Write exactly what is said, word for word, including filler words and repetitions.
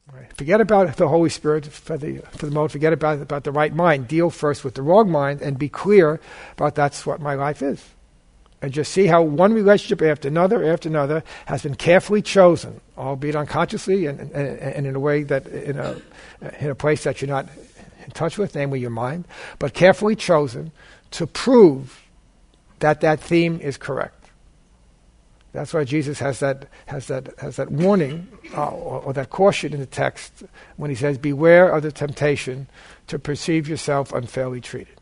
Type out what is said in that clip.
Right? Forget about the Holy Spirit for the for the moment. Forget about about the right mind. Deal first with the wrong mind and be clear about that's what my life is. And just see how one relationship after another after another has been carefully chosen, albeit unconsciously and, and, and in a way that in a in a place that you're not in touch with, namely your mind, but carefully chosen to prove that that theme is correct. That's why Jesus has that has that has that warning uh, or, or that caution in the text when he says, "Beware of the temptation to perceive yourself unfairly treated."